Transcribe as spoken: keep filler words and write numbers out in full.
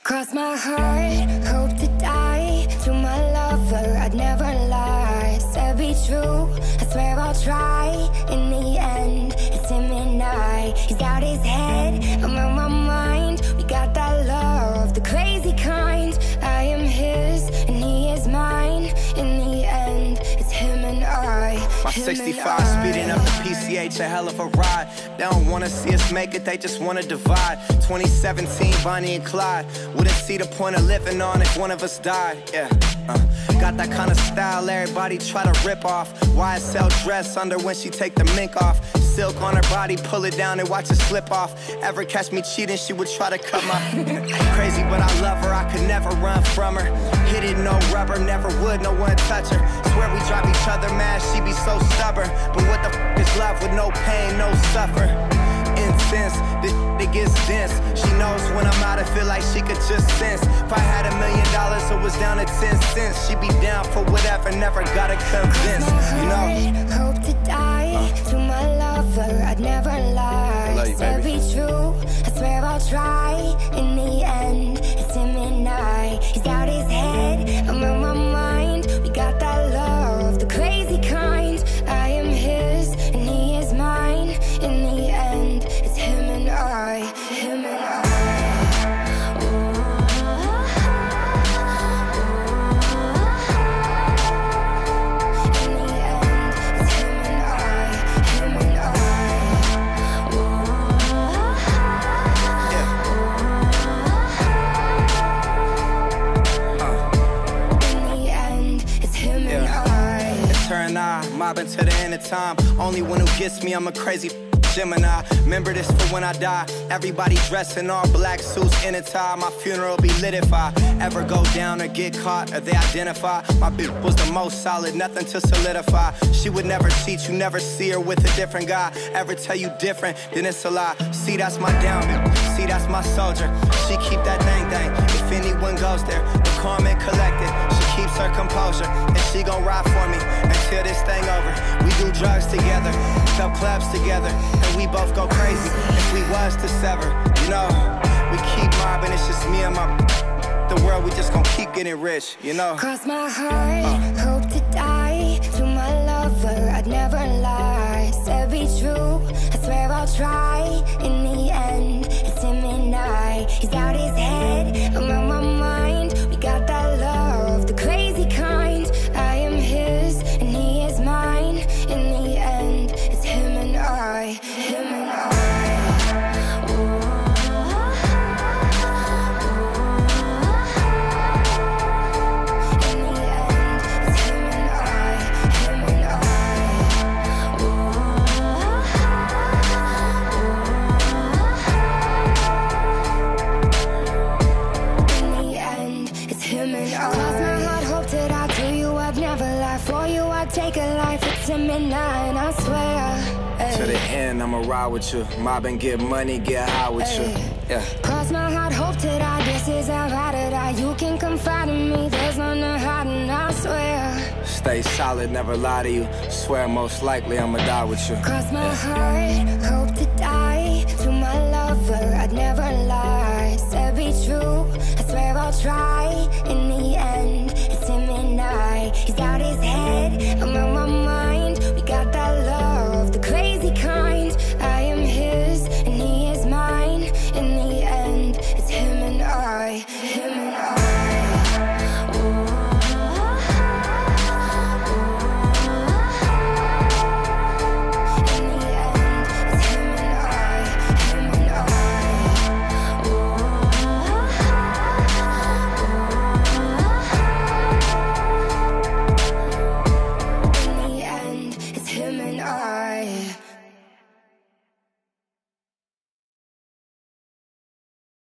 Cross my heart, hope to die. To my lover, I'd never lie. Said be true, I swear I'll try. In the end, it's him and I. He's out his head, I'm on my mind. We got that love, the crazy kind. I am his, and he is mine. In the end, it's him and I. My sixty-five speeding up the P C H, a hell of a ride. They don't wanna see us make it, they just wanna divide. Twenty seventeen, Bonnie and Clyde. Wouldn't see the point of living on if one of us died. Yeah, uh, got that kind of style everybody try to rip off. Y S L dress under when she take the mink off. Silk on her body, pull it down and watch it slip off. Ever catch me cheating, she would try to cut my crazy, but I love her, I could never run from her. Hit it, no rubber, never would, no one touch her. Swear we drive each other mad, she be so stubborn. But what the f is love with no pain, no suffer? Incense, this it gets dense. She knows when I'm out, I feel like she could just sense. If I had a million dollars, it was down to ten cents. She be down for whatever, never gotta convince, you know. Hope to die uh. to my lover, I'd never lie. I love you, baby. Be true, I swear I'll try. In the end, it's him and I. He's out his head, I'm on my mind. We got that love, the crazy kind. I am his, and he is mine. In the end, it's him and I, him and I. Mobbing to the end of time. Only one who gets me, I'm a crazy Gemini. Remember this for when I die. Everybody dressed in all black suits in a tie. My funeral be lit if I ever go down or get caught or they identify. My bitch was the most solid, nothing to solidify. She would never cheat, you never see her with a different guy. Ever tell you different, then it's a lie. See, that's my down bitch. See, that's my soldier. She keep that thing thing. If anyone goes there, we're calm and collected. She keeps her composure, and she gon' ride for me until this thing over. We do drugs together, sell clubs together, and we both go crazy if we was to sever. You know, we keep mobbing, it's just me and my the world, we just gon' keep getting rich, you know. Cross my heart, uh. hope to die. To my lover, I'd never lie. Said be true, I swear I'll try. In the end, it's him and I. He's out his head, I'm on my mind. We got that love, the crazy kind. I am his, and he is mine. In the end, it's him and I, him and I. Take a life, it's a midnight, I swear. Ay. To the end, I'ma ride with you. Mob and get money, get high with Ay. you. Yeah. Cross my heart, hope to die. This is how I to die. You can confide in me, there's none to hide, and I swear. Stay solid, never lie to you. Swear most likely I'ma die with you. Cross my yeah. heart, hope to die. To my lover, I'd never lie. Said be true, I swear I'll try.